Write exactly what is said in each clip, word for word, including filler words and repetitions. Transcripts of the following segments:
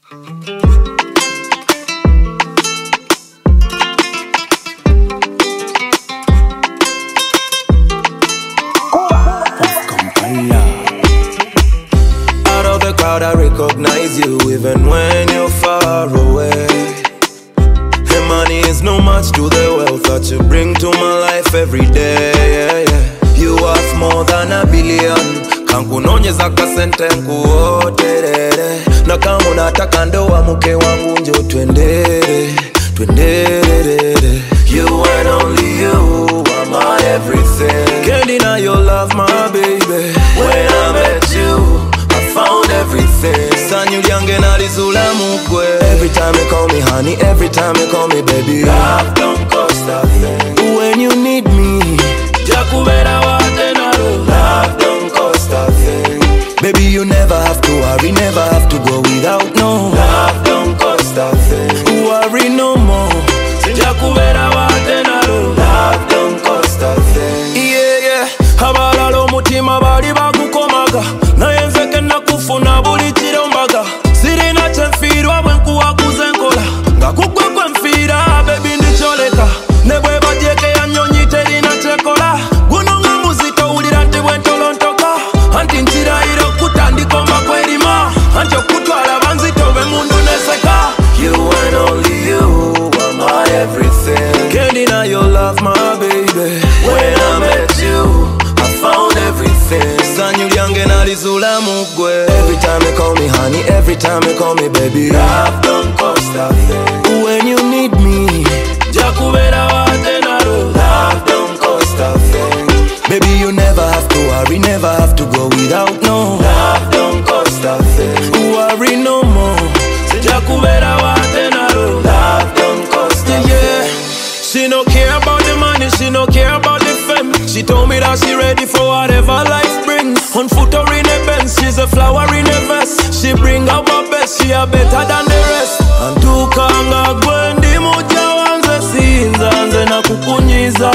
Out of the crowd I recognize you even when you're far away. And money is no match to the wealth that you bring to my life every day, yeah, yeah. You worth more than a billion. Kankunonyeza kasente nkuoterere. Na kama unataka ndoa mke wangu njo twendere, twendere. You and only you are my everything. Can't deny your love, my baby. When I met you, I found everything. Sanyulyange nalizula mukwe. Every time you call me honey, every time you call me baby, love don't cost a thing. When you need me, jakubera wate naro, love don't cost a thing. Baby, you never have to worry, never have to go without no. Love don't cost a thing. Worry no more. Jakubera wate naro, love don't cost a thing. Yeah, yeah. Abalalo mutima bali bagukomaga. Naye nze kenna kufuna buli kirombaga. Sirina kyenfiirwa bwe nkuwaguza enkola. Nga kugwe kwe nfiira, baby ndicholeka. Ne bwe badyeke ya nnyonyi terina kyekola. Guno nga muzito wulira nti bwe ntolontoka. Anti nkirayira okutandika omakwerima. Anti okutwala banzito be mundu neseka. You and only you are my everything. Can't deny your love, my baby. When I met you, I found everything. Sanyulyange nalizula mugwe. Every time you call me honey, every time you call me baby, love don't cost a thing. When you need me, jakubera wate naro, love don't cost a thing. Baby, you never have to worry, never have to go without no. Love don't cost a thing. Worry no more. Jakubera wate naro, love don't cost a thing. She no care about the money, she no care about the fame. She told me that she ready for whatever life brings. On foot or in a Benz, she's a flower in a vest. She bring out her best, she a better than the rest. Antukanga gwendi muja wanze sinza nze na kukunyiza.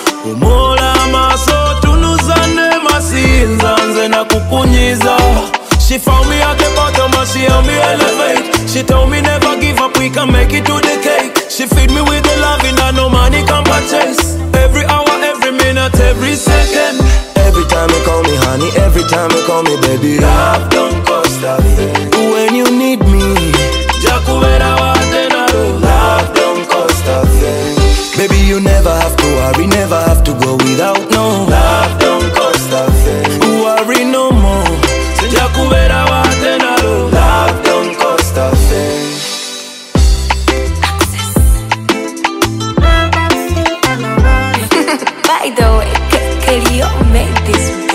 Umola maso tunuzane masinza nze na kukunyiza. She found me at the bottom and she helped me elevate. She told me never give up, we can make it to the cake. She feed me with the loving that no money can purchase. Every hour, every minute, every second. Every time you call me honey, every time you call me baby, love don't cost a thing. When you need me, jakubera wate naro, love don't cost a thing. Baby, you never have to worry, never have to go without no. Love don't cost a thing. Worry no more. Jakubera wate naro, love don't cost a thing. By the way, Kelly made this.